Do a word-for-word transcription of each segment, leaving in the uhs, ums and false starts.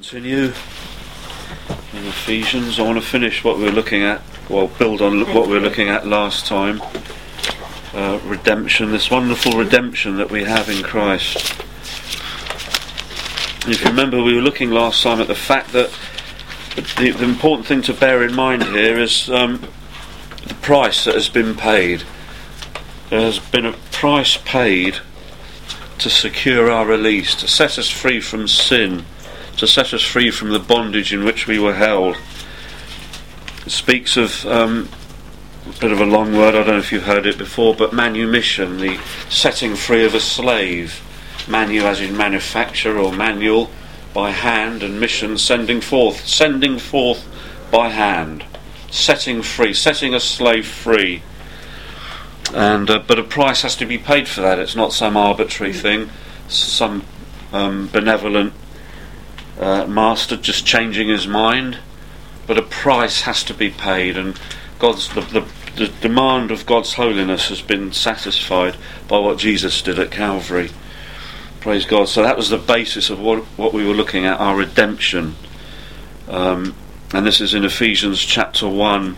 Continue in Ephesians. I want to finish what we were looking at, well, build on what we were looking at last time. Uh, redemption, this wonderful redemption that we have in Christ. And if you remember, we were looking last time at the fact that the, the important thing to bear in mind here is um, the price that has been paid. There has been a price paid to secure our release, to set us free from sin, to set us free from the bondage in which we were held. It speaks of um, a bit of a long word, I don't know if you've heard it before, but manumission, the setting free of a slave. Manu as in manufacture or manual, by hand, and mission, sending forth, sending forth by hand, setting free, setting a slave free. And uh, but a price has to be paid for that. It's not some arbitrary thing, some um, benevolent uh, master just changing his mind, but a price has to be paid, and God's the, the, the demand of God's holiness has been satisfied by what Jesus did at Calvary. Praise God. So that was the basis of what, what we were looking at, our redemption. Um, and this is in Ephesians chapter one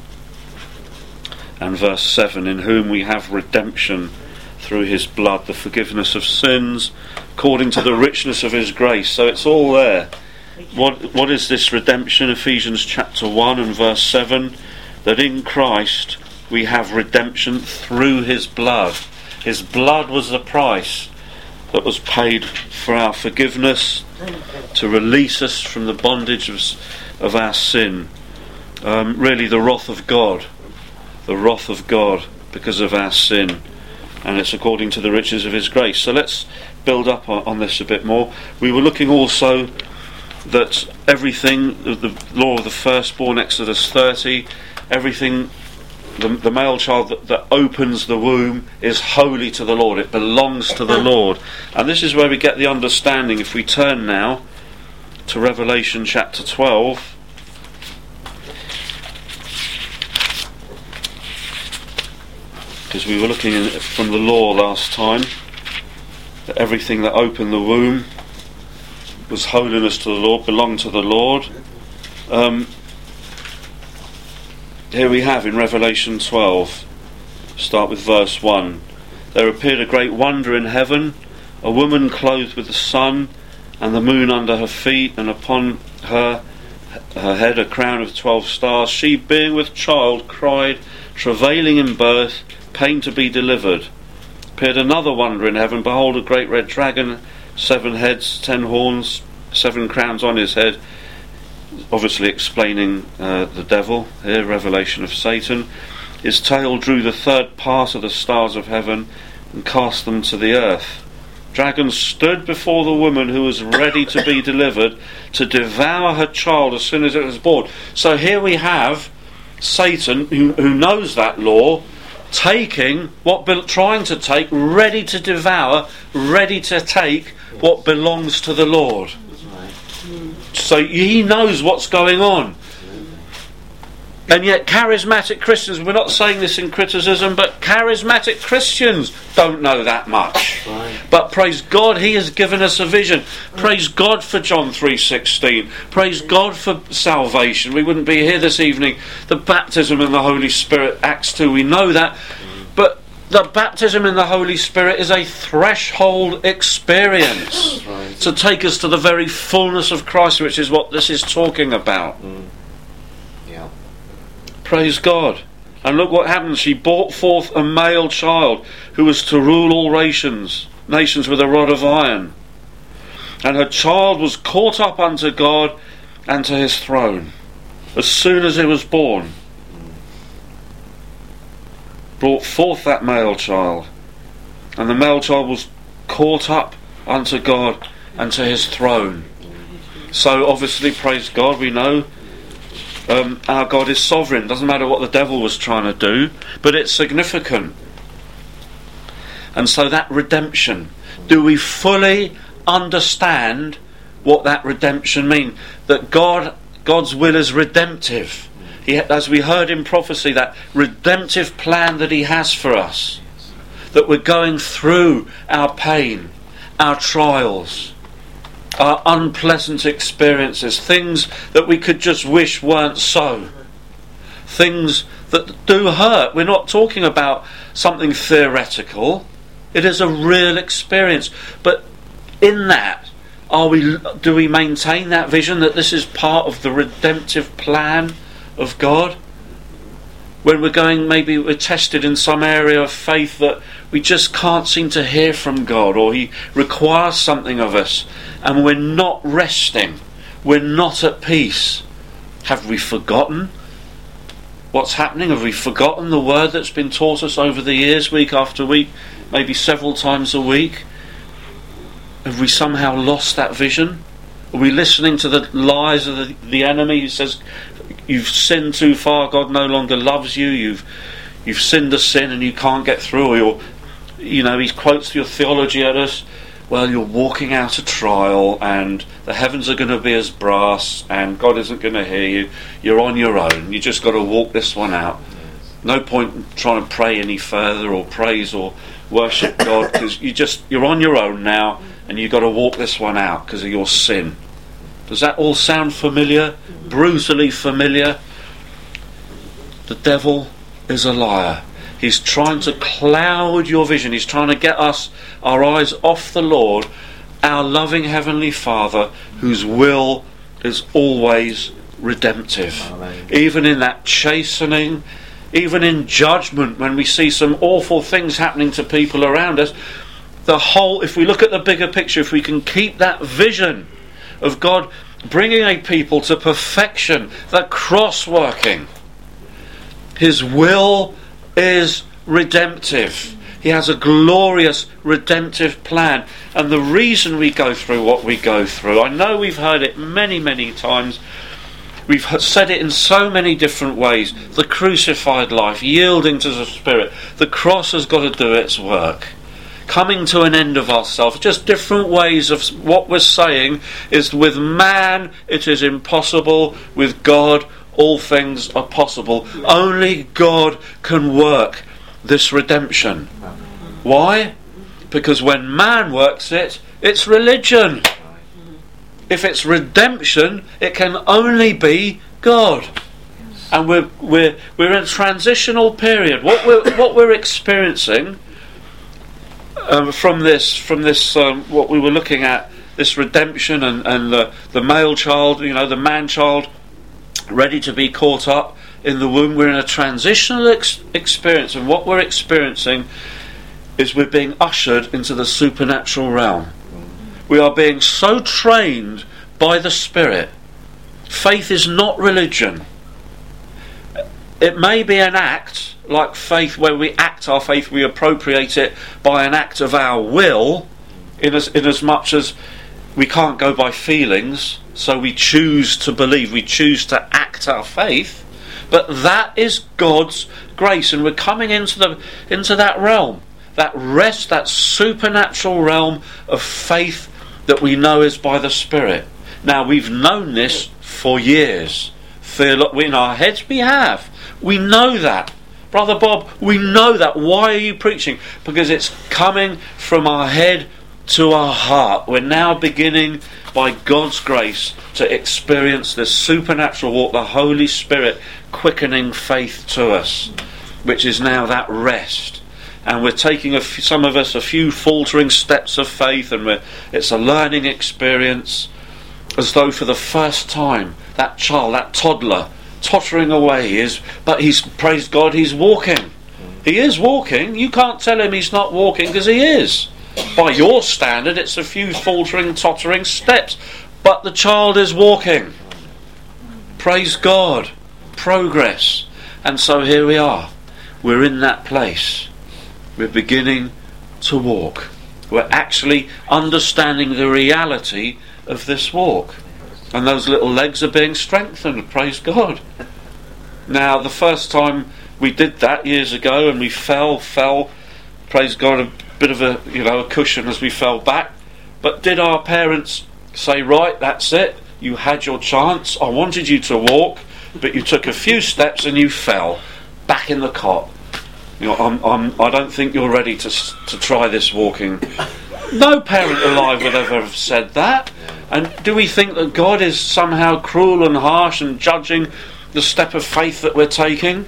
and verse seven, in whom we have redemption through his blood, the forgiveness of sins, according to the richness of his grace. So it's all there. What what is this redemption? Ephesians chapter one and verse seven, that in Christ we have redemption through his blood. His blood was the price that was paid for our forgiveness, to release us from the bondage of, of our sin. Um, really the wrath of God. The wrath of God because of our sin, and it's according to the riches of his grace. So let's build up on, on this a bit more. We were looking also that everything, the, the law of the firstborn, Exodus thirty, everything, the, the male child that, that opens the womb is holy to the Lord. It belongs to the Lord. And this is where we get the understanding. If we turn now to Revelation chapter twelve, because we were looking at from the law last time, that everything that opened the womb was holiness to the Lord, belonged to the Lord. Um, here we have in Revelation twelve, start with verse one. There appeared a great wonder in heaven, a woman clothed with the sun and the moon under her feet, and upon her her head a crown of twelve stars. She, being with child, cried, travailing in birth, pain to be delivered. Appeared another wonder in heaven. Behold, a great red dragon, seven heads, ten horns, seven crowns on his head. Obviously explaining uh, the devil here, revelation of Satan. His tail drew the third part of the stars of heaven and cast them to the earth. Dragon stood before the woman who was ready to be delivered, to devour her child as soon as it was born. So here we have Satan, who, who knows that law, taking what be- trying to take, ready to devour, ready to take what belongs to the Lord. So he knows what's going on. And yet charismatic Christians, we're not saying this in criticism, but charismatic Christians don't know that much. Right. But praise God, he has given us a vision. Praise God for John three sixteen. Praise God for salvation. We wouldn't be here this evening. The baptism in the Holy Spirit, Acts two, we know that. But the baptism in the Holy Spirit is a threshold experience. Right. To take us to the very fullness of Christ, which is what this is talking about. Mm. Praise God. And look what happens. She brought forth a male child who was to rule all nations, nations with a rod of iron. And her child was caught up unto God and to his throne as soon as he was born. Brought forth that male child. And the male child was caught up unto God and to his throne. So obviously, praise God, we know Um, our God is sovereign. Doesn't matter what the devil was trying to do, but it's significant. And so that redemption, do we fully understand what that redemption means? That God, God's will is redemptive. He, as we heard in prophecy, that redemptive plan that he has for us, that we're going through our pain, our trials, uh, unpleasant experiences, things that we could just wish weren't so, things that do hurt. We're not talking about something theoretical. It is a real experience. But in that, are we? Do we maintain that vision that this is part of the redemptive plan of God? When we're going, maybe we're tested in some area of faith that we just can't seem to hear from God, or He requires something of us, and we're not resting, we're not at peace. Have we forgotten what's happening? Have we forgotten the word that's been taught us over the years, week after week, maybe several times a week? Have we somehow lost that vision? Are we listening to the lies of the, the enemy who says, you've sinned too far, God no longer loves you, you've you've sinned a sin and you can't get through, or you're, you know, he quotes your theology at us, well, you're walking out a trial and the heavens are going to be as brass and God isn't going to hear you, you're on your own, you just got to walk this one out. No point in trying to pray any further or praise or worship God, because you just you're on your own now and you've got to walk this one out because of your sin. Does that all sound familiar? Brutally familiar? The devil is a liar. He's trying to cloud your vision. He's trying to get us, our eyes off the Lord, our loving Heavenly Father, whose will is always redemptive. Amen. Even in that chastening, even in judgment, when we see some awful things happening to people around us, the whole, if we look at the bigger picture, if we can keep that vision of God bringing a people to perfection, the cross working, His will is redemptive. He has a glorious redemptive plan. And the reason we go through what we go through, I know we've heard it many, many times, we've said it in so many different ways, the crucified life, yielding to the Spirit, the cross has got to do its work. Coming to an end of ourselves, just different ways of what we're saying is, with man it is impossible, with God all things are possible. Only God can work this redemption. Why? Because when man works it, it's religion. If it's redemption, it can only be God. And we're we're we're in a transitional period. What we're what we're experiencing Um, from this, from this, um, what we were looking at, this redemption and, and the, the male child, you know, the man child, ready to be caught up in the womb. We're in a transitional ex- experience, and what we're experiencing is we're being ushered into the supernatural realm. We are being so trained by the Spirit. Faith is not religion. It may be an act, like faith, where we act our faith, we appropriate it by an act of our will, in as, in as much as we can't go by feelings, so we choose to believe, we choose to act our faith. But that is God's grace, and we're coming into the into that realm, that rest, that supernatural realm of faith that we know is by the Spirit. Now, we've known this for years. In our heads we have. We know that. Brother Bob, we know that. Why are you preaching? Because it's coming from our head to our heart. We're now beginning, by God's grace, to experience this supernatural walk, the Holy Spirit quickening faith to us, which is now that rest. And we're taking, a f- some of us, a few faltering steps of faith, and we're, it's a learning experience, as though for the first time, that child, that toddler, tottering away is, but he's, praise God, he's walking. He is walking. You can't tell him he's not walking, because he is. By your standard, it's a few faltering, tottering steps, but the child is walking. Praise God. Progress. And so here we are. We're in that place. We're beginning to walk. We're actually understanding the reality of this walk. And those little legs are being strengthened, praise God. Now, the first time we did that years ago, and we fell, fell, praise God, a bit of a, you know, a cushion as we fell back. But did our parents say, right, that's it, you had your chance, I wanted you to walk, but you took a few steps and you fell back in the cot. You know, I'm, I'm, I don't think you're ready to to try this walking. No parent alive would ever have said that. And do we think that God is somehow cruel and harsh and judging the step of faith that we're taking?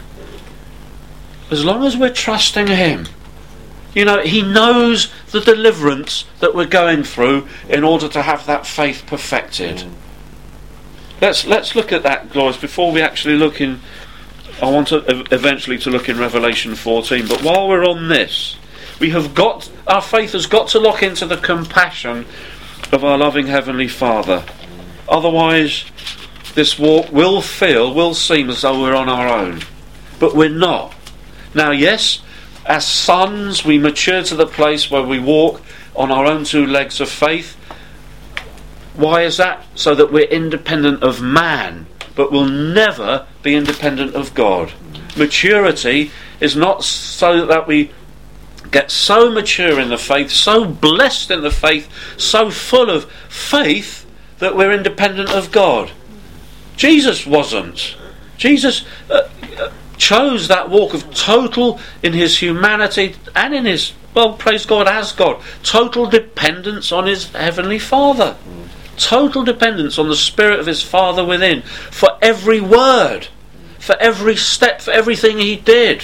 As long as we're trusting Him. You know, He knows the deliverance that we're going through in order to have that faith perfected. Mm. Let's let's look at that, guys, before we actually look in. I want to eventually to look in Revelation fourteen, but while we're on this, we have got our faith has got to lock into the compassion of our loving Heavenly Father. Otherwise, this walk will feel, will seem as though we're on our own, but we're not. Now, yes, as sons, we mature to the place where we walk on our own two legs of faith. Why is that? So that we're independent of man, but will never be independent of God. Maturity is not so that we get so mature in the faith, so blessed in the faith, so full of faith that we're independent of God. Jesus wasn't. Jesus uh, uh, chose that walk of total, in his humanity and in his, well, praise God, as God, total dependence on his Heavenly Father. Total dependence on the Spirit of his Father within, for every word, for every step, for everything he did.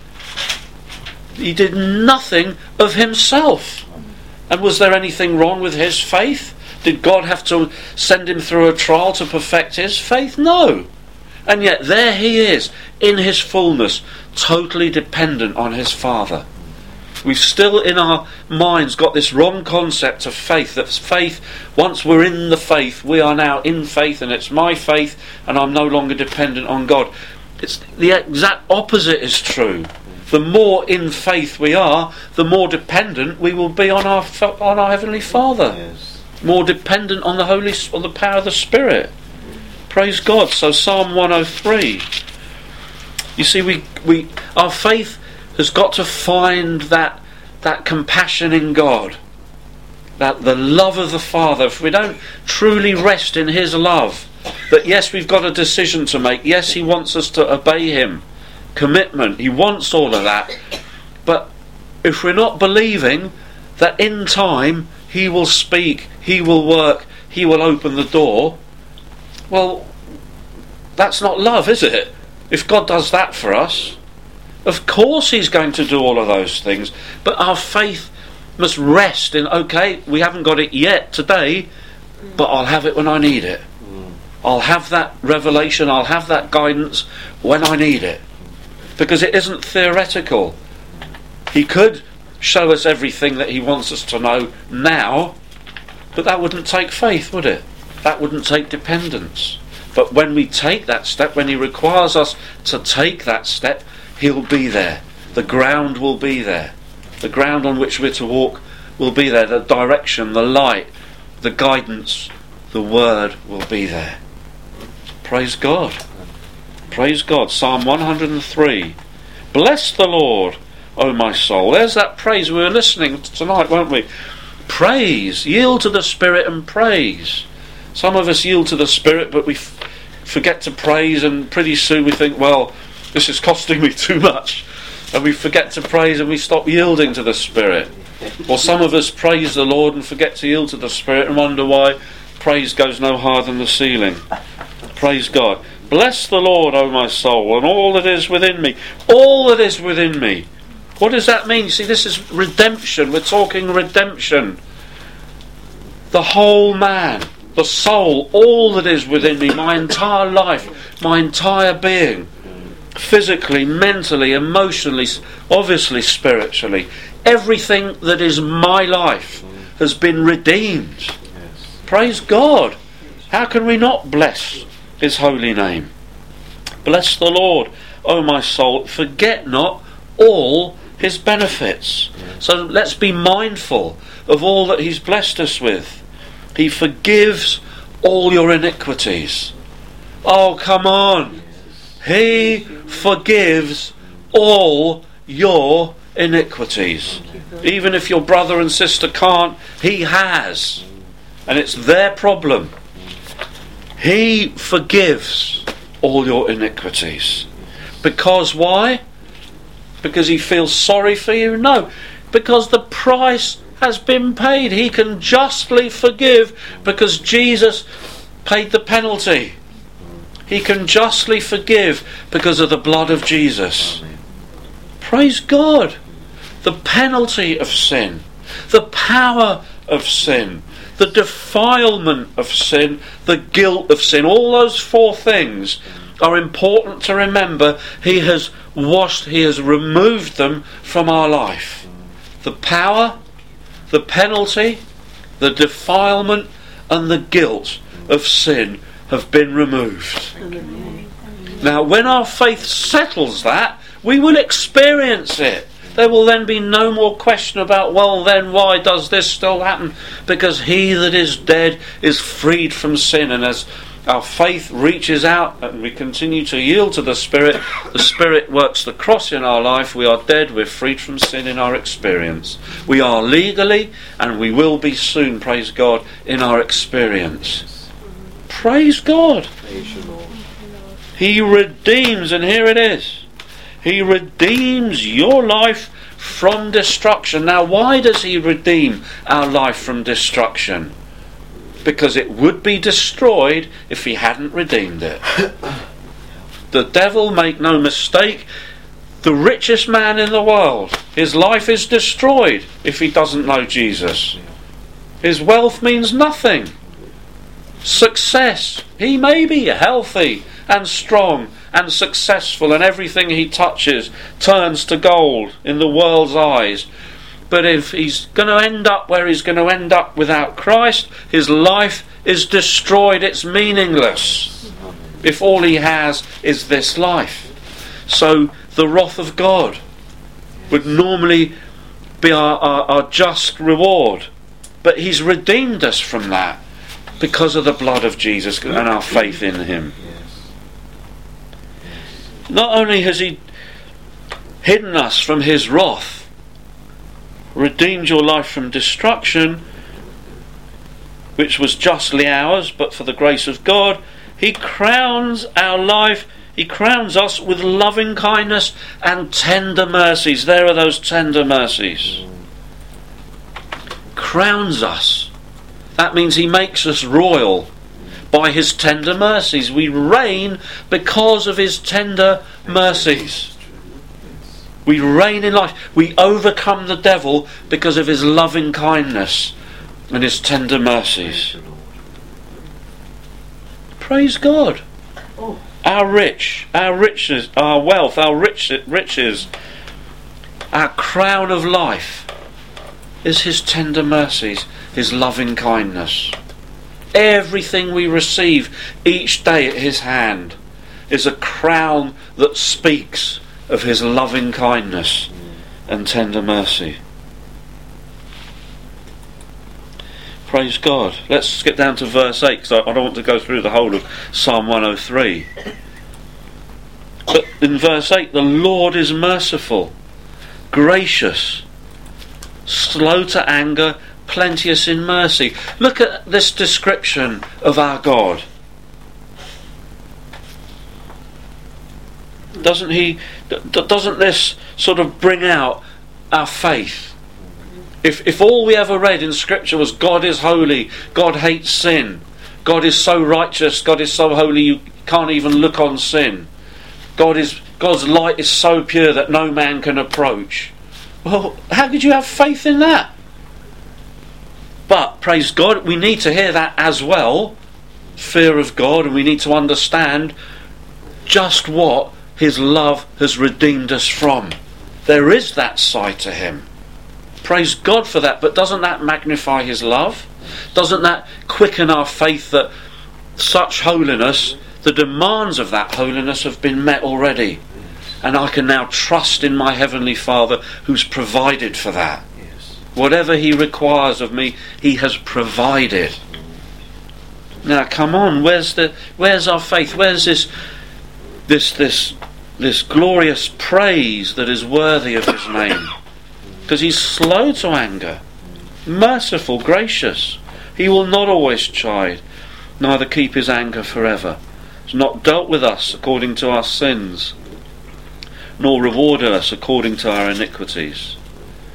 He did nothing of himself. And was there anything wrong with his faith? Did God have to send him through a trial to perfect his faith? No. And yet there he is, in his fullness, totally dependent on his Father. We've still in our minds got this wrong concept of faith, that faith, once we're in the faith, we are now in faith, and it's my faith and I'm no longer dependent on God. It's the exact opposite is true. The more in faith we are, the more dependent we will be on our on our Heavenly Father. Yes. More dependent on the Holy, on the power of the Spirit. Praise God. So Psalm one oh three. You see, we we our faith has got to find that that compassion in God, that the love of the Father. If we don't truly rest in his love, that yes, we've got a decision to make. Yes, he wants us to obey him. Commitment. He wants all of that. But if we're not believing that in time he will speak, he will work, he will open the door, well, that's not love, is it? If God does that for us, of course he's going to do all of those things, but our faith must rest in, okay, we haven't got it yet today, but I'll have it when I need it. I'll have that revelation, I'll have that guidance when I need it. Because it isn't theoretical. He could show us everything that he wants us to know now, but that wouldn't take faith, would it? That wouldn't take dependence. But when we take that step, when he requires us to take that step, he'll be there. The ground will be there. The ground on which we're to walk will be there. The direction, the light, the guidance, the word will be there. Praise God. Praise God. Psalm one hundred three. Bless the Lord, O my soul. There's that praise we were listening to tonight, weren't we? Praise. Yield to the Spirit and praise. Some of us yield to the Spirit, but we f- forget to praise, and pretty soon we think, well, this is costing me too much. And we forget to praise and we stop yielding to the Spirit. Or some of us praise the Lord and forget to yield to the Spirit and wonder why praise goes no higher than the ceiling. Praise God. Bless the Lord, O my soul, and all that is within me. All that is within me. What does that mean? You see, this is redemption. We're talking redemption. The whole man, the soul, all that is within me, my entire life, my entire being, physically, mentally, emotionally, obviously spiritually, everything that is my life has been redeemed. Yes. Praise God. How can we not bless his holy name? Bless the Lord, O my soul, forget not all his benefits. Yes. So let's be mindful of all that he's blessed us with. He forgives all your iniquities. Oh, come on. He forgives all your iniquities. Even if your brother and sister can't, he has. And it's their problem. He forgives all your iniquities. Because why? Because he feels sorry for you? No. Because the price has been paid. He can justly forgive because Jesus paid the penalty. He can justly forgive because of the blood of Jesus. Amen. Praise God. The penalty of sin, the power of sin, the defilement of sin, the guilt of sin, all those four things are important to remember. He has washed, He has removed them from our life. The power, the penalty, the defilement and the guilt of sin have been removed. Now when our faith settles that, we will experience it. There will then be no more question about, well then why does this still happen? Because he that is dead is freed from sin. And as our faith reaches out and we continue to yield to the Spirit, the Spirit works the cross in our life. We are dead, we're freed from sin in our experience. We are legally, and we will be soon, praise God, in our experience. Praise God. He redeems, and here it is. He redeems your life from destruction. Now, why does He redeem our life from destruction? Because it would be destroyed if He hadn't redeemed it. The devil, make no mistake, the richest man in the world, his life is destroyed if he doesn't know Jesus. His wealth means nothing. Success, he may be healthy and strong and successful, and everything he touches turns to gold in the world's eyes. But if he's going to end up where he's going to end up without Christ, his life is destroyed. It's meaningless if all he has is this life. So the wrath of God would normally be our, our, our just reward. But He's redeemed us from that because of the blood of Jesus and our faith in Him. Not only has He hidden us from His wrath, redeemed your life from destruction, which was justly ours, but for the grace of God, He crowns our life, He crowns us with loving kindness and tender mercies. There are those tender mercies. Crowns us. That means He makes us royal. By His tender mercies. We reign because of His tender mercies. We reign in life. We overcome the devil because of His loving kindness and His tender mercies. Praise God. Our rich, our riches, our wealth, our rich, riches, our crown of life is His tender mercies, His loving kindness. Everything we receive each day at His hand is a crown that speaks of His loving kindness and tender mercy. Praise God. Let's skip down to verse eight, because I, I don't want to go through the whole of Psalm one oh three. But in verse eight, the Lord is merciful, gracious, slow to anger, plenteous in mercy. Look at this description of our God. Doesn't he? Doesn't this sort of bring out our faith? If if all we ever read in Scripture was God is holy, God hates sin, God is so righteous, God is so holy you can't even look on sin, God is God's light is so pure that no man can approach. Well, how could you have faith in that? But, praise God, we need to hear that as well. Fear of God, and we need to understand just what His love has redeemed us from. There is that side to Him. Praise God for that. But doesn't that magnify His love? Doesn't that quicken our faith that such holiness, the demands of that holiness have been met already? And I can now trust in my Heavenly Father who's provided for that. Whatever He requires of me, He has provided. Now, come on, where's the where's our faith? Where's this this this this glorious praise that is worthy of His name? Because He's slow to anger, merciful, gracious. He will not always chide, neither keep His anger forever. He's not dealt with us according to our sins, nor rewarded us according to our iniquities.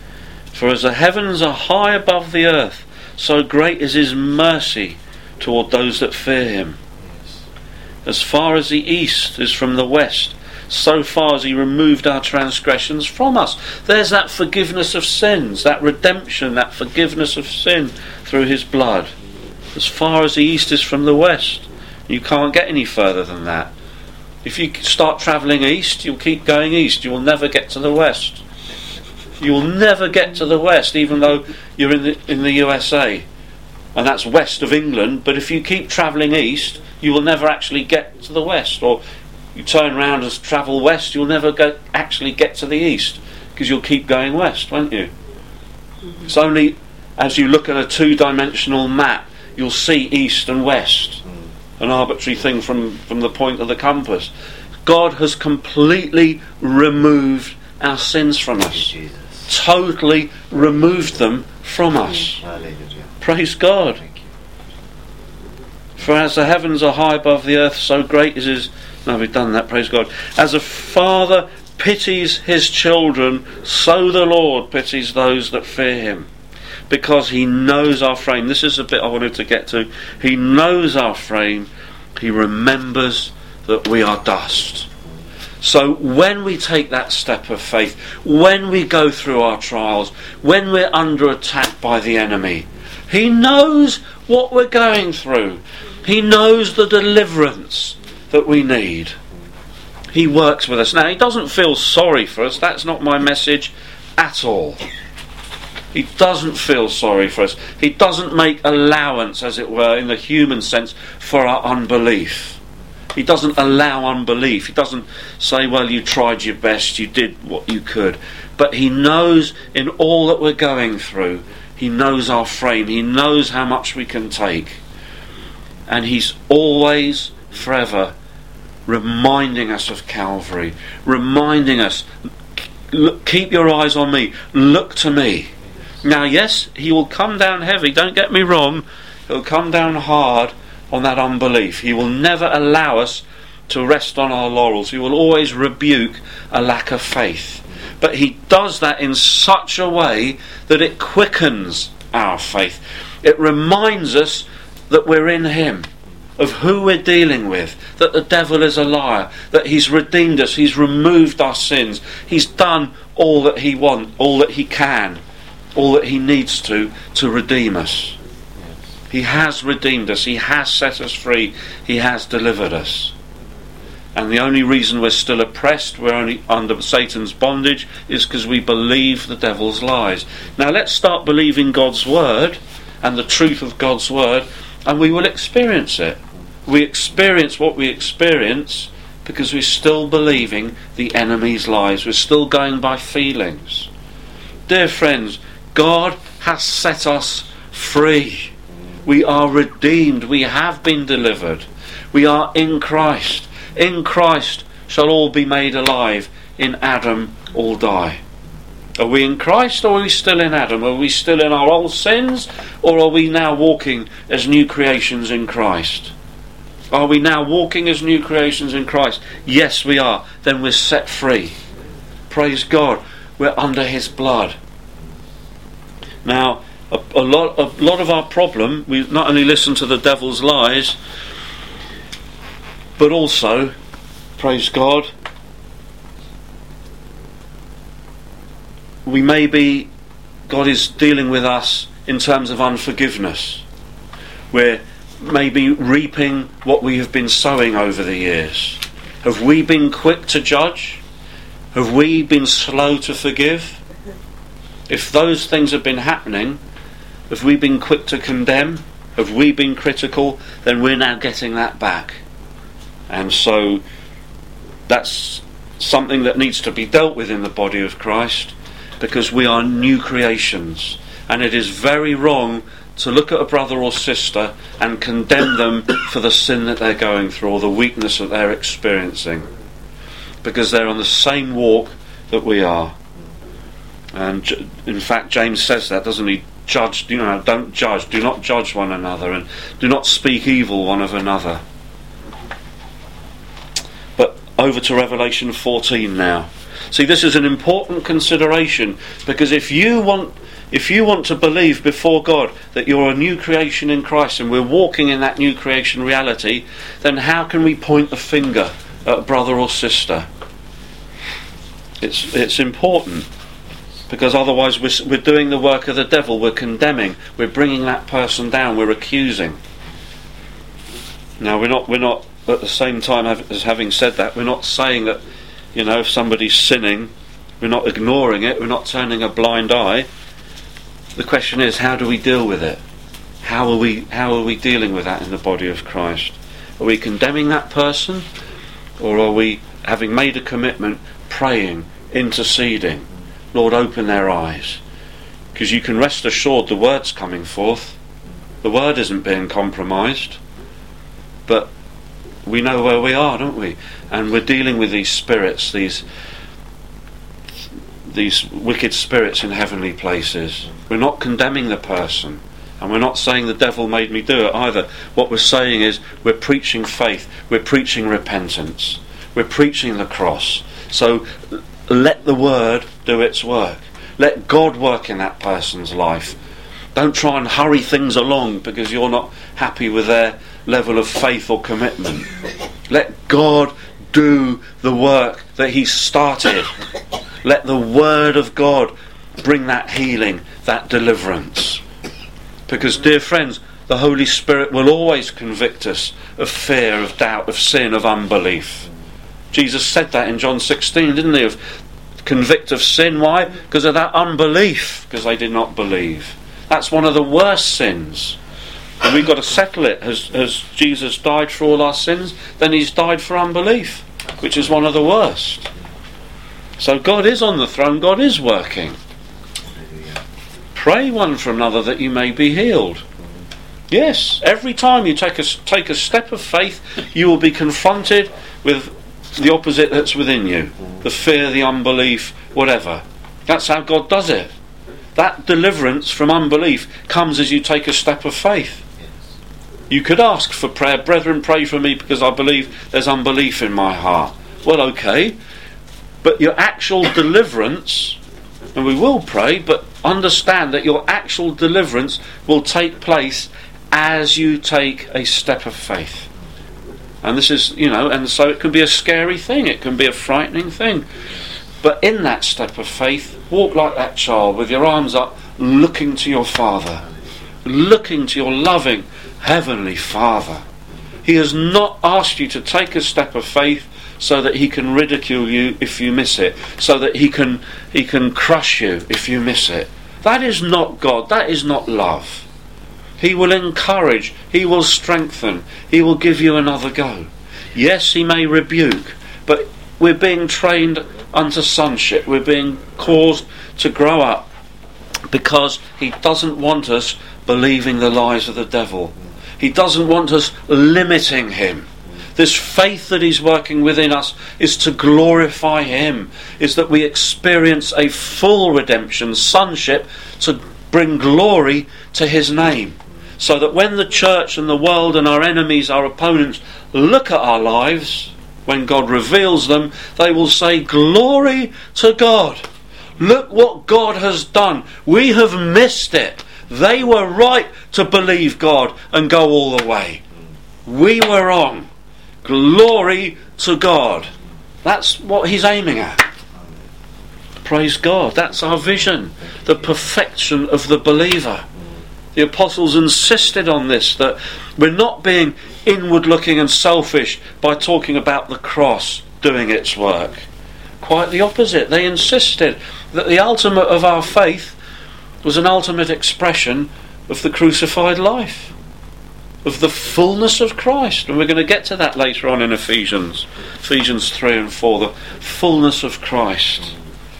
For as the heavens are high above the earth, so great is his mercy toward those that fear him. As far as the east is from the west, so far as he removed our transgressions from us. There's that forgiveness of sins, that redemption, that forgiveness of sin through his blood. As far as the east is from the west. You can't get any further than that. If you start travelling east, you'll keep going east. You will never get to the west. You will never get to the west, even though you're in the, in the U S A. And that's west of England. But if you keep travelling east, you will never actually get to the west. Or you turn around and travel west, you'll never go, actually get to the east. Because you'll keep going west, won't you? Mm-hmm. It's only as you look at a two-dimensional map, you'll see east and west. Mm. An arbitrary thing from, from the point of the compass. God has completely removed our sins from us. Totally removed them from us. Hallelujah. Praise God. For as the heavens are high above the earth, so great is his... No, we've done that, praise God. As a father pities his children, so the Lord pities those that fear him. Because he knows our frame. This is a bit I wanted to get to. He knows our frame. He remembers that we are dust. So when we take that step of faith, when we go through our trials, when we're under attack by the enemy, he knows what we're going through. He knows the deliverance that we need. He works with us. Now, he doesn't feel sorry for us. That's not my message at all. He doesn't feel sorry for us. He doesn't make allowance, as it were, in the human sense, for our unbelief. He doesn't allow unbelief. He doesn't say, well, you tried your best, you did what you could. But he knows in all that we're going through, he knows our frame, he knows how much we can take. And he's always, forever, reminding us of Calvary, reminding us, look, keep your eyes on me, look to me. Now, yes, he will come down heavy, don't get me wrong, he'll come down hard on that unbelief. He will never allow us to rest on our laurels. He will always rebuke a lack of faith. But he does that in such a way that it quickens our faith. It reminds us that we're in him, of who we're dealing with, that the devil is a liar, that he's redeemed us, he's removed our sins, he's done all that he wants, all that he can, all that he needs to, to redeem us. He has redeemed us. He has set us free. He has delivered us. And the only reason we're still oppressed, we're only under Satan's bondage, is because we believe the devil's lies. Now let's start believing God's word and the truth of God's word, and we will experience it. We experience what we experience because we're still believing the enemy's lies. We're still going by feelings. Dear friends, God has set us free. We are redeemed. We have been delivered. We are in Christ. In Christ shall all be made alive. In Adam all die. Are we in Christ or are we still in Adam? Are we still in our old sins or are we now walking as new creations in Christ? Are we now walking as new creations in Christ? Yes, we are. Then we're set free. Praise God. We're under his blood. Now, A, a lot, a lot of our problem, we not only listen to the devil's lies, but also, praise God, we may be, God is dealing with us in terms of unforgiveness. We're maybe reaping what we have been sowing over the years. Have we been quick to judge? Have we been slow to forgive? If those things have been happening, have we been quick to condemn? Have we been critical? Then we're now getting that back. And so that's something that needs to be dealt with in the body of Christ, because we are new creations. And it is very wrong to look at a brother or sister and condemn them for the sin that they're going through or the weakness that they're experiencing, because they're on the same walk that we are. And in fact, James says that, doesn't he? Judge, you know, don't judge. Do not judge one another, and do not speak evil one of another. But over to Revelation fourteen now. See, this is an important consideration, because if you want if you want to believe before God that you're a new creation in Christ and we're walking in that new creation reality, then how can we point the finger at a brother or sister? It's it's important, because otherwise we're, we're doing the work of the devil. We're condemning, we're bringing that person down, we're accusing. Now we're not we're not at the same time as having said that, we're not saying that, you know, if somebody's sinning, we're not ignoring it, we're not turning a blind eye. The question is, how do we deal with it? How are we how are we dealing with that in the body of Christ? Are we condemning that person, or are we, having made a commitment, praying, interceding? Lord, open their eyes. Because you can rest assured the word's coming forth. The word isn't being compromised. But we know where we are, don't we? And we're dealing with these spirits, these these wicked spirits in heavenly places. We're not condemning the person, and we're not saying the devil made me do it either. What we're saying is we're preaching faith, we're preaching repentance, we're preaching the cross. So let the word do its work. Let God work in that person's life. Don't try and hurry things along because you're not happy with their level of faith or commitment. Let God do the work that He started. Let the word of God bring that healing, that deliverance. Because, dear friends, the Holy Spirit will always convict us of fear, of doubt, of sin, of unbelief. Jesus said that in John sixteen, didn't he? Of convict of sin. Why? Because of that unbelief, because they did not believe. That's one of the worst sins. And we've got to settle it. Has, has Jesus died for all our sins? Then He's died for unbelief, which is one of the worst. So God is on the throne, God is working. Pray one for another that you may be healed. Yes, every time you take a, take a step of faith, you will be confronted with the opposite that's within you. The fear, the unbelief, whatever. That's how God does it. That deliverance from unbelief comes as you take a step of faith. You could ask for prayer, brethren, pray for me because I believe there's unbelief in my heart. Well, okay. But your actual deliverance, and we will pray, but understand that your actual deliverance will take place as you take a step of faith. And this is, you know, and so it can be a scary thing, it can be a frightening thing. But in that step of faith, walk like that child with your arms up, looking to your Father, looking to your loving Heavenly Father. He has not asked you to take a step of faith so that He can ridicule you if you miss it, so that He can He can crush you if you miss it. That is not God, that is not love. He will encourage, He will strengthen, He will give you another go. Yes, He may rebuke, but we're being trained unto sonship, we're being caused to grow up, because He doesn't want us believing the lies of the devil. He doesn't want us limiting Him. This faith that He's working within us is to glorify Him, is that we experience a full redemption, sonship, to bring glory to His name. So that when the church and the world and our enemies, our opponents, look at our lives, when God reveals them, they will say, glory to God. Look what God has done. We have missed it. They were right to believe God and go all the way. We were wrong. Glory to God. That's what He's aiming at. Praise God. That's our vision. The perfection of the believer. The apostles insisted on this, that we're not being inward looking and selfish by talking about the cross doing its work. Quite the opposite. They insisted that the ultimate of our faith was an ultimate expression of the crucified life, of the fullness of Christ. And we're going to get to that later on in Ephesians Ephesians three and four, the fullness of Christ.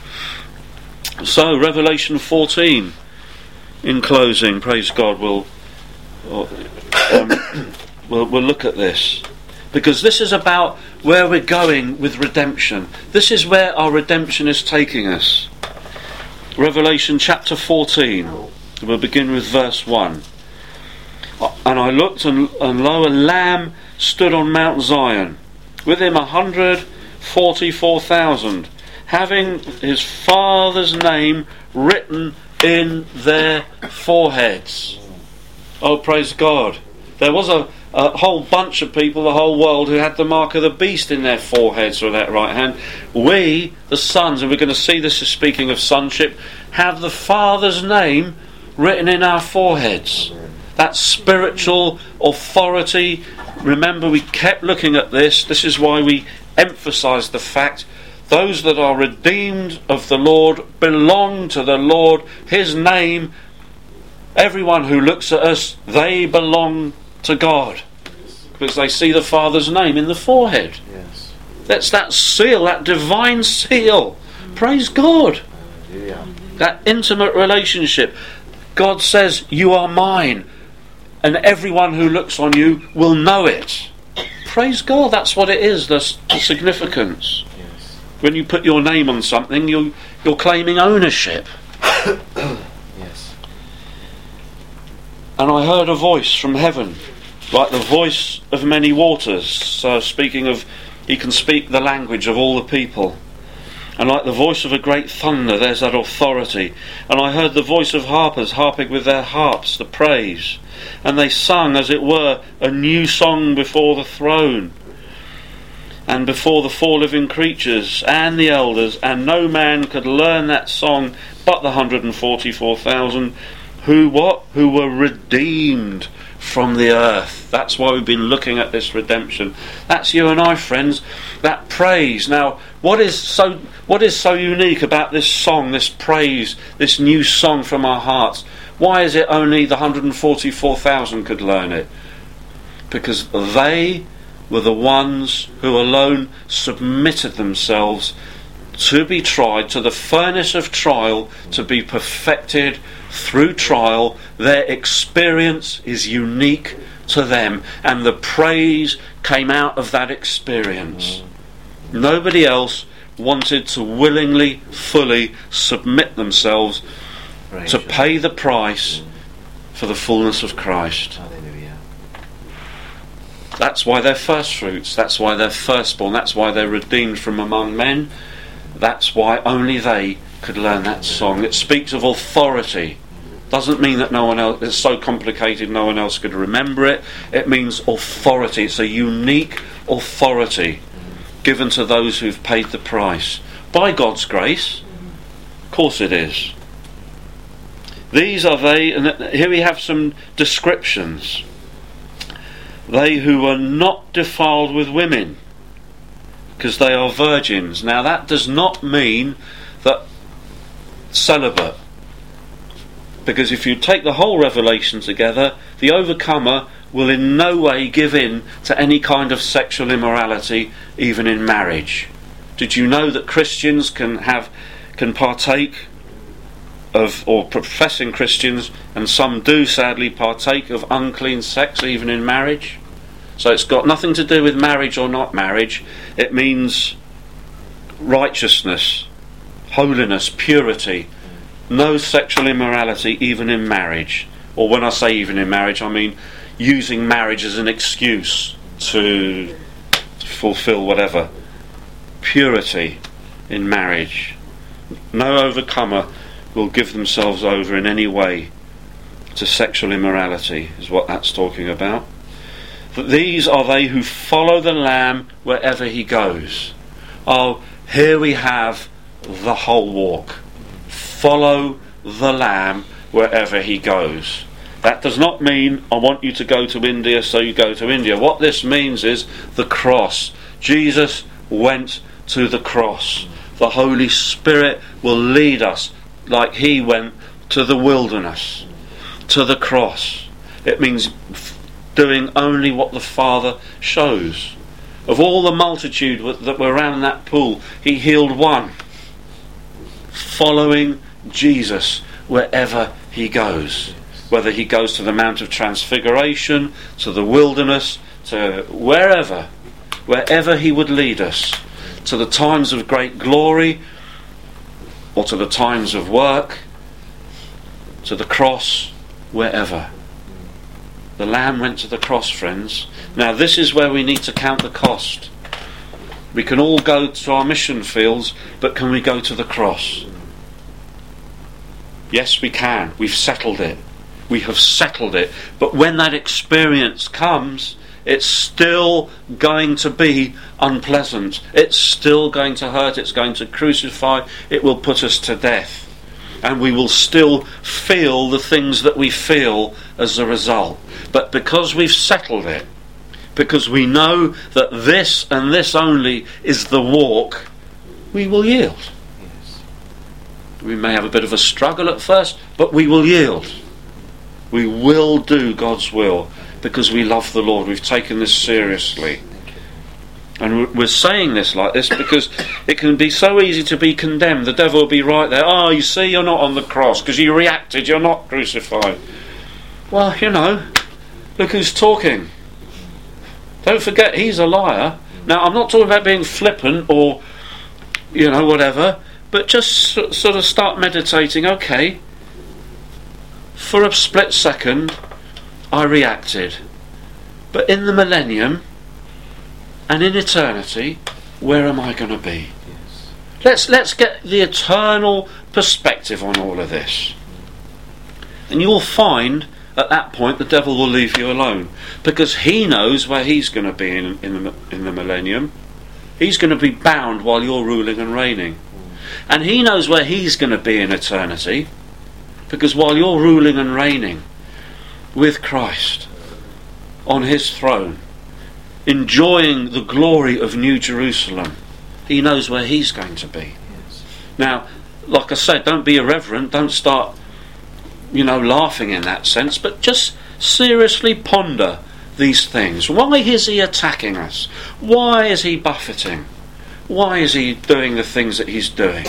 So Revelation fourteen, in closing, praise God, we'll, um, we'll, we'll look at this, because this is about where we're going with redemption. This is where our redemption is taking us. Revelation chapter fourteen, we'll begin with verse one. And I looked, and, and lo, a lamb stood on Mount Zion, with him a hundred forty-four thousand, having his Father's name written in their foreheads. Oh, praise God. There was a, a whole bunch of people, the whole world, who had the mark of the beast in their foreheads or that right hand. We, the sons, and we're going to see this as speaking of sonship, have the Father's name written in our foreheads. That spiritual authority. Remember, we kept looking at this. This is why we emphasise the fact those that are redeemed of the Lord belong to the Lord. His name, everyone who looks at us, they belong to God. Because they see the Father's name in the forehead. Yes. That's that seal, that divine seal. Praise God. Yeah. That intimate relationship. God says, you are mine. And everyone who looks on you will know it. Praise God, that's what it is, the, the significance. Yes. When you put your name on something, you, you're claiming ownership. Yes. And I heard a voice from heaven, like the voice of many waters. So speaking of, he can speak the language of all the people. And like the voice of a great thunder, there's that authority. And I heard the voice of harpers harping with their harps the praise. And they sung, as it were, a new song before the throne, and before the four living creatures and the elders. And no man could learn that song but the one hundred forty-four thousand who what? Who were redeemed from the earth. That's why we've been looking at this redemption. That's you and I, friends. That praise. Now, what is so what is so unique about this song, this praise, this new song from our hearts? Why is it only the one hundred forty-four thousand could learn it? Because they were the ones who alone submitted themselves to be tried, to the furnace of trial, to be perfected through trial. Their experience is unique to them, and the praise came out of that experience. Nobody else wanted to willingly, fully submit themselves to pay the price for the fullness of Christ. Hallelujah. That's why they're first fruits. That's why they're firstborn. That's why they're redeemed from among men. That's why only they could learn that song. It speaks of authority. Doesn't mean that no one else, it's so complicated no one else could remember it. It means authority. It's a unique authority given to those who've paid the price. By God's grace. Of course it is. These are they, and here we have some descriptions. They who were not defiled with women, because they are virgins. Now that does not mean that celibate, because if you take the whole Revelation together, the overcomer will in no way give in to any kind of sexual immorality, even in marriage. Did you know that Christians can have can partake of, or professing Christians, and some do sadly partake of unclean sex even in marriage? So it's got nothing to do with marriage or not marriage. It means righteousness, holiness, purity, no sexual immorality even in marriage. Or when I say even in marriage, I mean using marriage as an excuse to, to fulfill whatever. Purity in marriage. No overcomer will give themselves over in any way to sexual immorality, is what that's talking about. That these are they who follow the Lamb wherever he goes. Oh, here we have the whole walk. Follow the Lamb wherever he goes. That does not mean I want you to go to India, so you go to India. What this means is the cross. Jesus went to the cross. The Holy Spirit will lead us like he went to the wilderness, to the cross. It means doing only what the Father shows. Of all the multitude that were around that pool, he healed one. Following Jesus wherever he goes. Whether he goes to the Mount of Transfiguration, to the wilderness, to wherever, wherever he would lead us, to the times of great glory, or to the times of work, to the cross, wherever. The Lamb went to the cross, friends. Now this is where we need to count the cost. We can all go to our mission fields, but can we go to the cross? Yes, we can. We've settled it. We have settled it. But when that experience comes, it's still going to be unpleasant. It's still going to hurt. It's going to crucify. It will put us to death. And we will still feel the things that we feel as a result. But because we've settled it, because we know that this and this only is the walk, we will yield. Yes. We may have a bit of a struggle at first, but we will yield. We will do God's will because we love the Lord. We've taken this seriously. And we're saying this like this because it can be so easy to be condemned. The devil will be right there. Oh, you see, you're not on the cross because you reacted. You're not crucified. Well, you know, look who's talking. Don't forget, he's a liar. Now, I'm not talking about being flippant or, you know, whatever, but just sort of start meditating. Okay, for a split second, I reacted. But in the millennium and in eternity, where am I going to be? Yes. Let's let's get the eternal perspective on all of this. And you'll find at that point the devil will leave you alone, because he knows where he's going to be in, in, the, in the millennium. He's going to be bound while you're ruling and reigning. And he knows where he's going to be in eternity, because while you're ruling and reigning with Christ on his throne, enjoying the glory of New Jerusalem, he knows where he's going to be. Yes. Now, like I said, don't be irreverent, don't start, you know, laughing in that sense, but just seriously ponder these things. Why is he attacking us? Why is he buffeting? Why is he doing the things that he's doing?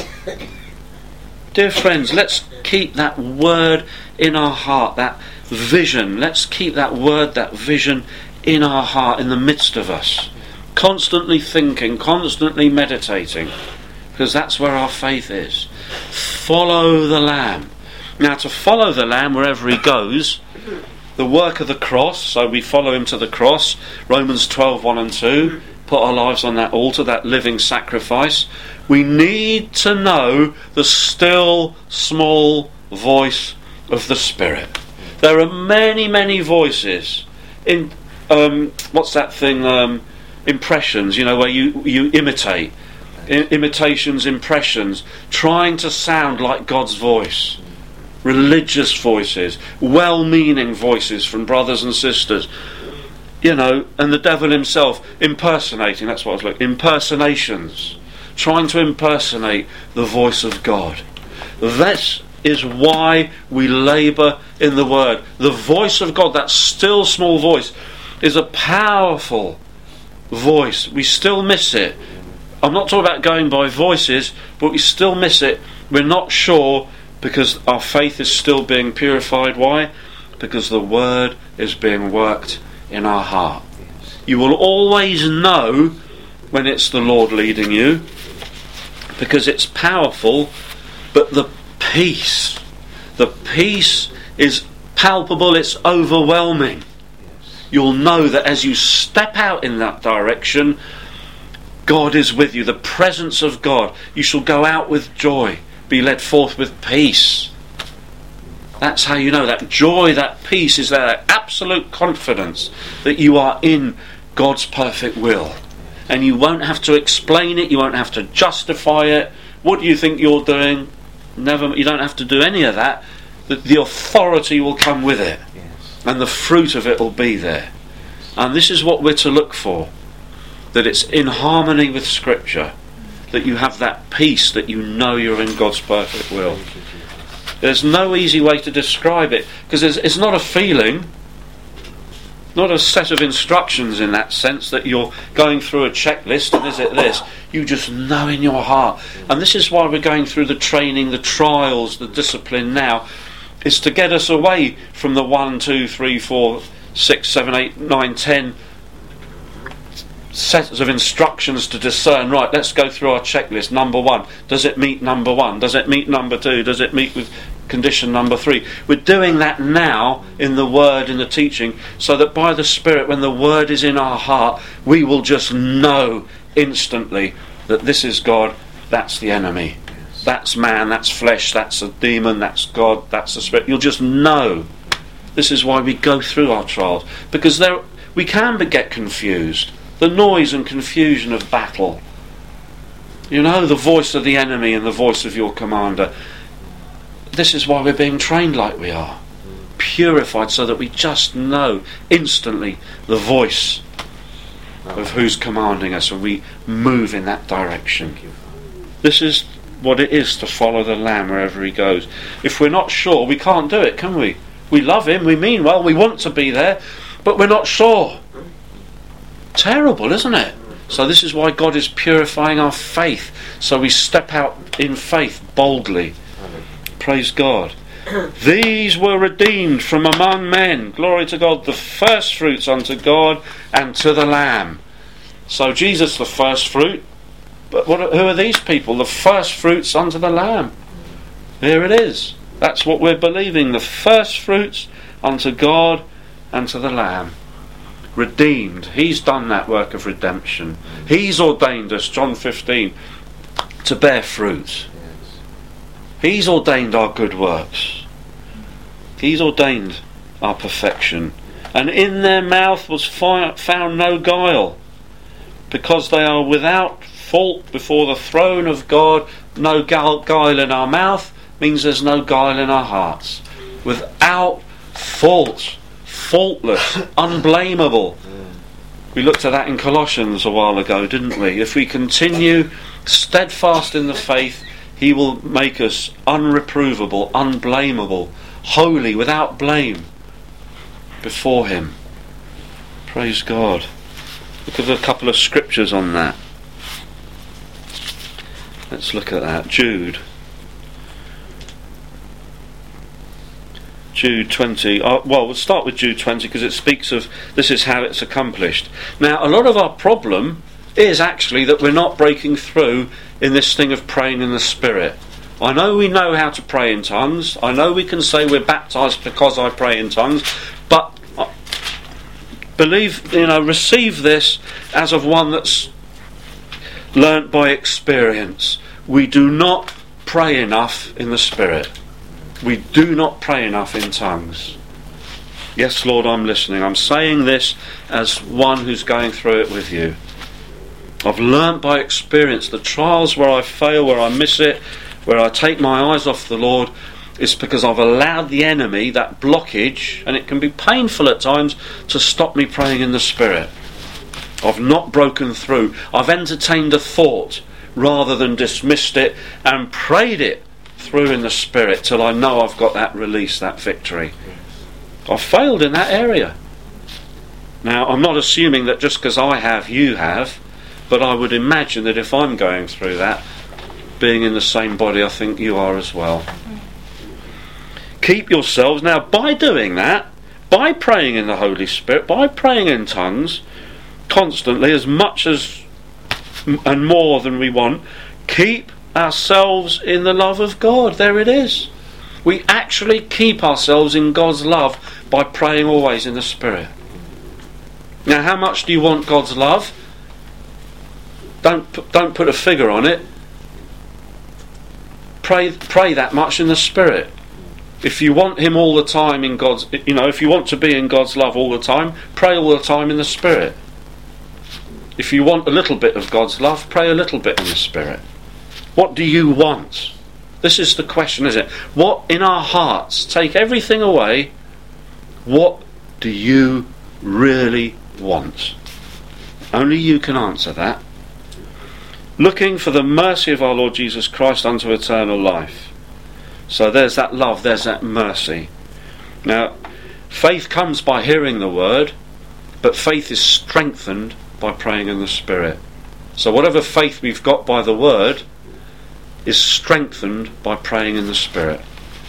Dear friends, let's keep that word in our heart, that vision. Let's keep that word, that vision in our heart, in the midst of us. Constantly thinking, constantly meditating, because that's where our faith is. Follow the Lamb. Now, to follow the Lamb wherever he goes, the work of the cross, so we follow him to the cross, Romans twelve, one and two, put our lives on that altar, that living sacrifice. We need to know the still, small voice of the Spirit. There are many, many voices. In um, what's that thing? Um, impressions, you know, where you, you imitate. I- imitations, impressions, trying to sound like God's voice. Religious voices, well-meaning voices from brothers and sisters, you know, and the devil himself impersonating, that's what I was looking, impersonations, trying to impersonate the voice of God. This is why we labour in the Word. The voice of God, that still small voice, is a powerful voice. We still miss it. I'm not talking about going by voices, but we still miss it. We're not sure, because our faith is still being purified. Why? Because the Word is being worked in our heart. Yes. You will always know when it's the Lord leading you, because it's powerful, but the peace, the peace is palpable, it's overwhelming. Yes. You'll know that as you step out in that direction, God is with you, the presence of God. You shall go out with joy, be led forth with peace. That's how you know that joy, that peace is there, that absolute confidence that you are in God's perfect will. And you won't have to explain it, you won't have to justify it. What do you think you're doing? Never. You don't have to do any of that. The, the authority will come with it. Yes. And the fruit of it will be there. And this is what we're to look for. That it's in harmony with Scripture. That you have that peace, that you know you're in God's perfect will. There's no easy way to describe it, because it's not a feeling, not a set of instructions in that sense that you're going through a checklist and is it this. You just know in your heart. And this is why we're going through the training, the trials, the discipline now, is to get us away from the one, two, three, four, six, seven, eight, nine, ten sets of instructions to discern. Right, let's go through our checklist. Number one, does it meet number one? Does it meet number two? Does it meet with condition number three. We're doing that now in the Word, in the teaching, so that by the Spirit, when the Word is in our heart, we will just know instantly that this is God, that's the enemy. That's man, that's flesh, that's a demon, that's God, that's the Spirit. You'll just know. This is why we go through our trials. Because there, we can get confused. The noise and confusion of battle. You know, the voice of the enemy and the voice of your commander. This is why we're being trained like we are. Purified so that we just know instantly the voice of who's commanding us and we move in that direction. This is what it is to follow the Lamb wherever he goes. If we're not sure, we can't do it, can we? We love him, we mean well, we want to be there, but we're not sure. Terrible, isn't it? So this is why God is purifying our faith, so we step out in faith boldly. Praise God. These were redeemed from among men. Glory to God. The first fruits unto God and to the Lamb. So Jesus the first fruit. But what, who are these people? The first fruits unto the Lamb. Here it is. That's what we're believing. The first fruits unto God and to the Lamb. Redeemed. He's done that work of redemption. He's ordained us, John fifteen, to bear fruit. He's ordained our good works. He's ordained our perfection. And in their mouth was fi- found no guile, because they are without fault before the throne of God. No guile in our mouth means there's no guile in our hearts. Without fault, faultless, unblameable. We looked at that in Colossians a while ago, didn't we? If we continue steadfast in the faith, he will make us unreprovable, unblameable, holy, without blame before him. Praise God. Look at a couple of scriptures on that. Let's look at that. Jude. Jude twenty. Uh, well, we'll start with Jude twenty because it speaks of this is how it's accomplished. Now, a lot of our problem is actually that we're not breaking through in this thing of praying in the Spirit. I know we know how to pray in tongues. I know we can say we're baptised because I pray in tongues. But uh, believe, you know, receive this as of one that's learnt by experience. We do not pray enough in the Spirit. We do not pray enough in tongues. Yes, Lord, I'm listening. I'm saying this as one who's going through it with you. I've learnt by experience the trials where I fail, where I miss it, where I take my eyes off the Lord, is because I've allowed the enemy, that blockage, and it can be painful at times, to stop me praying in the Spirit. I've not broken through. I've entertained a thought rather than dismissed it and prayed it through in the Spirit till I know I've got that release, that victory. I've failed in that area. Now, I'm not assuming that just because I have, you have, but I would imagine that if I'm going through that, being in the same body, I think you are as well. Keep yourselves, now by doing that, by praying in the Holy Spirit, by praying in tongues constantly, as much as and more than we want, keep ourselves in the love of God. There it is. We actually keep ourselves in God's love by praying always in the Spirit. Now, how much do you want God's love? Don't put, don't put a figure on it. Pray pray that much in the Spirit. If you want him all the time in God's, you know, if you want to be in God's love all the time, pray all the time in the Spirit. If you want a little bit of God's love, pray a little bit in the Spirit. What do you want? This is the question, isn't it? What in our hearts, take everything away, what do you really want? Only you can answer that. Looking for the mercy of our Lord Jesus Christ unto eternal life. So there's that love, there's that mercy. Now, faith comes by hearing the word, but faith is strengthened by praying in the Spirit. So whatever faith we've got by the word is strengthened by praying in the Spirit.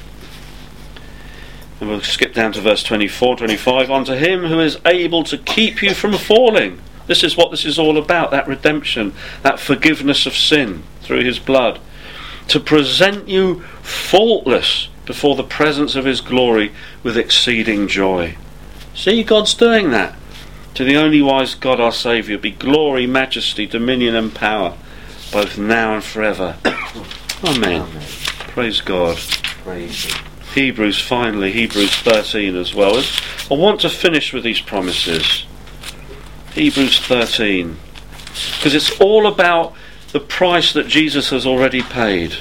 And we'll skip down to verse twenty-four, twenty-five. Unto him who is able to keep you from falling. This is what this is all about, that redemption, that forgiveness of sin through his blood. To present you faultless before the presence of his glory with exceeding joy. See, God's doing that. To the only wise God our Saviour be glory, majesty, dominion and power, both now and forever. Amen. Amen. Praise God. Praise Him. Hebrews, finally, Hebrews thirteen as well. I want to finish with these promises. Hebrews thirteen. Because it's all about the price that Jesus has already paid.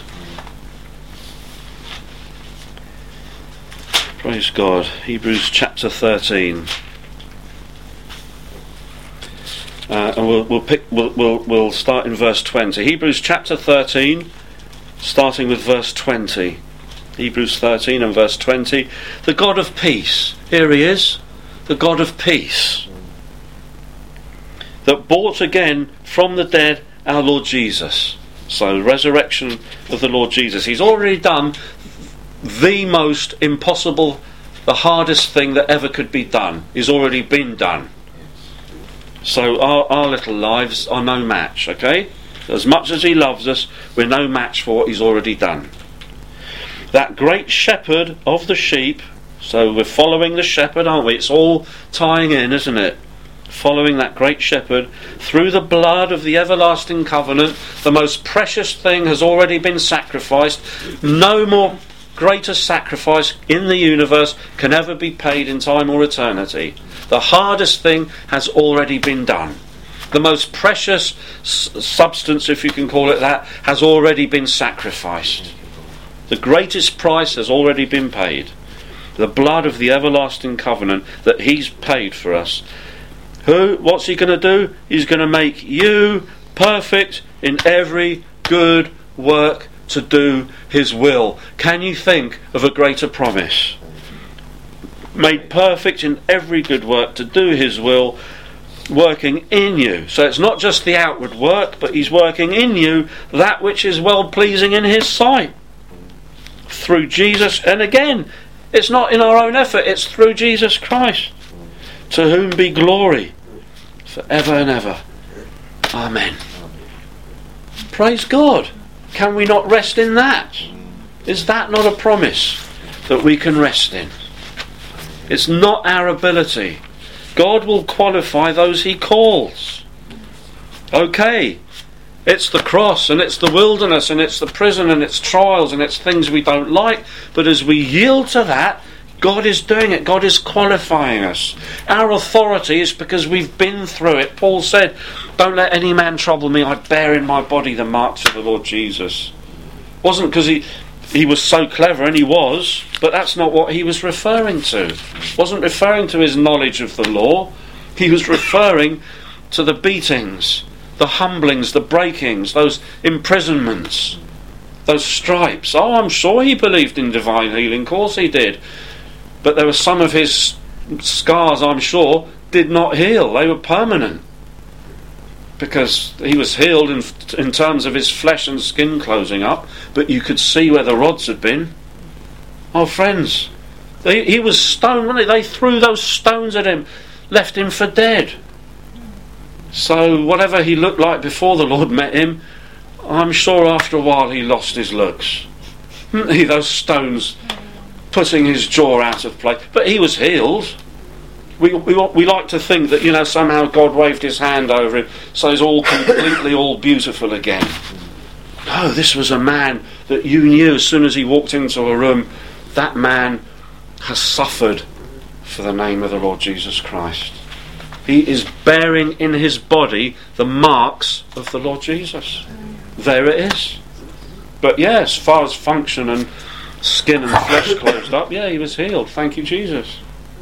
Praise God. Hebrews chapter thirteen. Uh, and we'll we'll pick we'll, we'll we'll start in verse twenty. Hebrews chapter thirteen, starting with verse twenty. Hebrews thirteen and verse twenty. The God of peace. Here he is. The God of peace. That brought again from the dead our Lord Jesus. So, resurrection of the Lord Jesus. He's already done the most impossible, the hardest thing that ever could be done. He's already been done. So our, our little lives are no match, okay? As much as he loves us, we're no match for what he's already done. That great shepherd of the sheep, so we're following the shepherd, aren't we? It's all tying in, isn't it? Following that great shepherd through the blood of the everlasting covenant. The most precious thing has already been sacrificed. No more greater sacrifice in the universe can ever be paid in time or eternity. The hardest thing has already been done. The most precious s- substance, if you can call it that, has already been sacrificed. The greatest price has already been paid. The blood of the everlasting covenant that he's paid for us. Who? What's he going to do? He's going to make you perfect in every good work to do his will. Can you think of a greater promise? Made perfect in every good work to do his will, working in you. So it's not just the outward work, but he's working in you that which is well pleasing in his sight. Through Jesus, and again, it's not in our own effort, it's through Jesus Christ. To whom be glory forever and ever. Amen. Praise God. Can we not rest in that? Is that not a promise that we can rest in? It's not our ability. God will qualify those he calls. Okay, it's the cross and it's the wilderness and it's the prison and it's trials and it's things we don't like, but as we yield to that, God is doing it. God is qualifying us. Our authority is because we've been through it. Paul said, don't let any man trouble me. I bear in my body the marks of the Lord Jesus. It wasn't because he, he was so clever, and he was, but that's not what he was referring to. He wasn't referring to his knowledge of the law. He was referring to the beatings, the humblings, the breakings, those imprisonments, those stripes. Oh, I'm sure he believed in divine healing. Of course he did. But there were some of his scars, I'm sure, did not heal. They were permanent. Because he was healed in, in terms of his flesh and skin closing up, but you could see where the rods had been. Oh, friends, they, he was stoned, wasn't he? They threw those stones at him, left him for dead. So whatever he looked like before the Lord met him, I'm sure after a while he lost his looks. He, those stones putting his jaw out of place, but he was healed. We, we we like to think that, you know, somehow God waved his hand over him, so he's all completely all beautiful again. No, this was a man that you knew as soon as he walked into a room, that man has suffered for the name of the Lord Jesus Christ. He is bearing in his body the marks of the Lord Jesus. There it is. But yeah, as far as function and skin and flesh closed up, yeah, he was healed. Thank you, Jesus.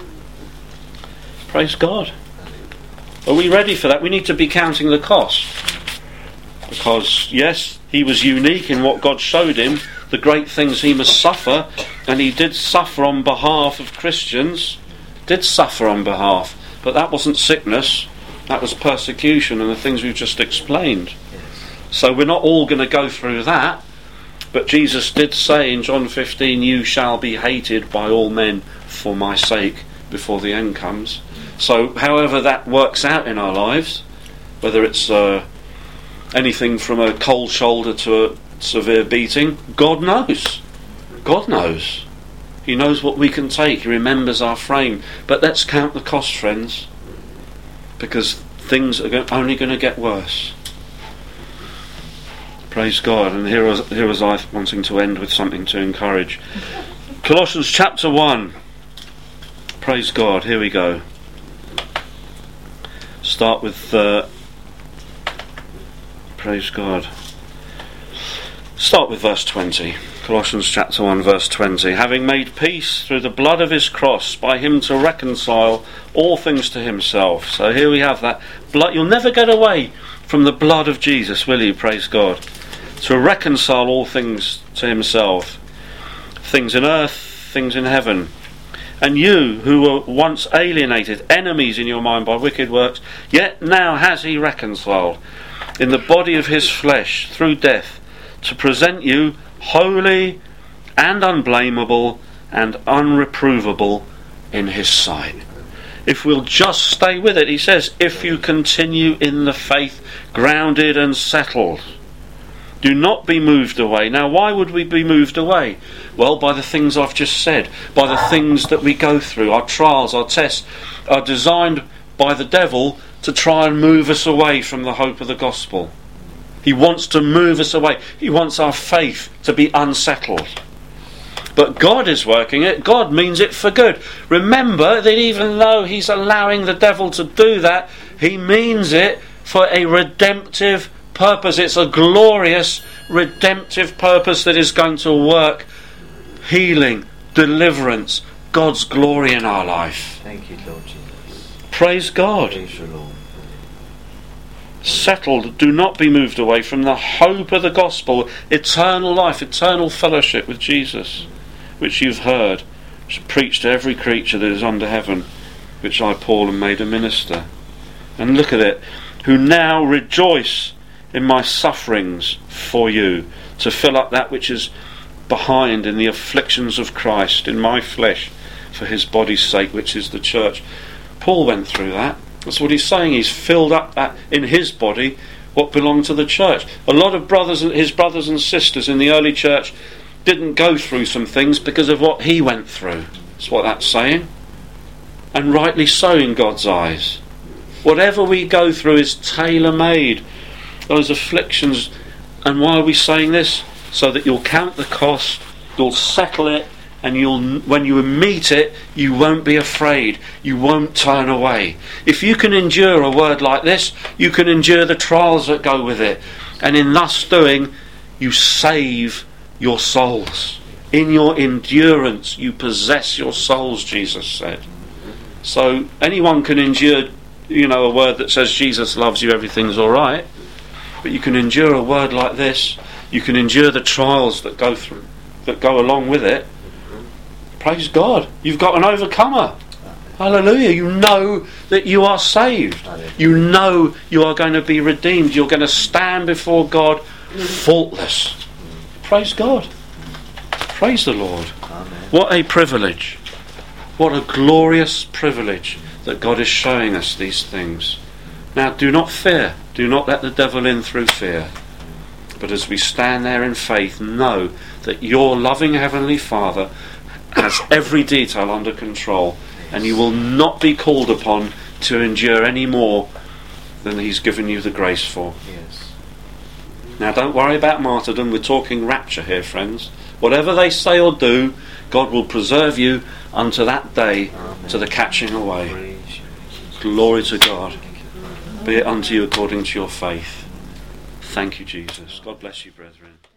Praise God. Are we ready for that? We need to be counting the cost. Because, yes, he was unique in what God showed him, the great things he must suffer, and he did suffer on behalf of Christians, did suffer on behalf, but that wasn't sickness, that was persecution and the things we've just explained. So we're not all going to go through that. But Jesus did say in John fifteen, you shall be hated by all men for my sake before the end comes. So however that works out in our lives, whether it's uh, anything from a cold shoulder to a severe beating, God knows. God knows. He knows what we can take. He remembers our frame. But let's count the cost, friends, because things are only going to get worse. Praise God. And here was, here was I wanting to end with something to encourage. Colossians chapter one. Praise God. Here we go. Start with uh, praise God. Start with verse twenty. Colossians chapter one verse twenty. Having made peace through the blood of his cross, by him to reconcile all things to himself. So here we have that blood. You'll never get away from the blood of Jesus, will you? Praise God. To reconcile all things to himself. Things in earth, things in heaven. And you, who were once alienated, enemies in your mind by wicked works, yet now has he reconciled in the body of his flesh through death, to present you holy and unblameable and unreprovable in his sight. If we'll just stay with it, he says, if you continue in the faith, grounded and settled, do not be moved away. Now, why would we be moved away? Well, by the things I've just said, by the things that we go through. Our trials, our tests are designed by the devil to try and move us away from the hope of the gospel. He wants to move us away. He wants our faith to be unsettled. But God is working it. God means it for good. Remember that even though he's allowing the devil to do that, he means it for a redemptive purpose. It's a glorious redemptive purpose that is going to work healing, deliverance, God's glory in our life. Thank you, Lord Jesus. Praise God. Praise you, Lord. Settled, do not be moved away from the hope of the gospel, eternal life, eternal fellowship with Jesus, which you've heard, which preached to every creature that is under heaven, which I, Paul, am made a minister. And look at it, who now rejoice in my sufferings for you, to fill up that which is behind in the afflictions of Christ, in my flesh, for his body's sake, which is the church. Paul went through that. That's what he's saying. He's filled up that in his body what belonged to the church. A lot of brothers, his brothers and sisters in the early church didn't go through some things because of what he went through. That's what that's saying. And rightly so in God's eyes. Whatever we go through is tailor-made. Those afflictions. And why are we saying this? So that you'll count the cost, you'll settle it, and you'll, when you meet it, you won't be afraid. You won't turn away. If you can endure a word like this, you can endure the trials that go with it. And in thus doing, you save your souls. In your endurance, you possess your souls, Jesus said. So anyone can endure, you know, a word that says Jesus loves you, everything's all right. But you can endure a word like this. You can endure the trials that go through, that go along with it. Praise God. You've got an overcomer. Hallelujah. You know that you are saved. You know you are going to be redeemed. You're going to stand before God faultless. Praise God. Praise the Lord. Amen. What a privilege. What a glorious privilege that God is showing us these things. Now, do not fear. Do not let the devil in through fear. But as we stand there in faith, know that your loving Heavenly Father has every detail under control, and you will not be called upon to endure any more than he's given you the grace for. Yes. Now, don't worry about martyrdom. We're talking rapture here, friends. Whatever they say or do, God will preserve you unto that day. Amen. To the catching away. Praise you. Glory to God. Be it unto you according to your faith. Thank you, Jesus. God bless you, brethren.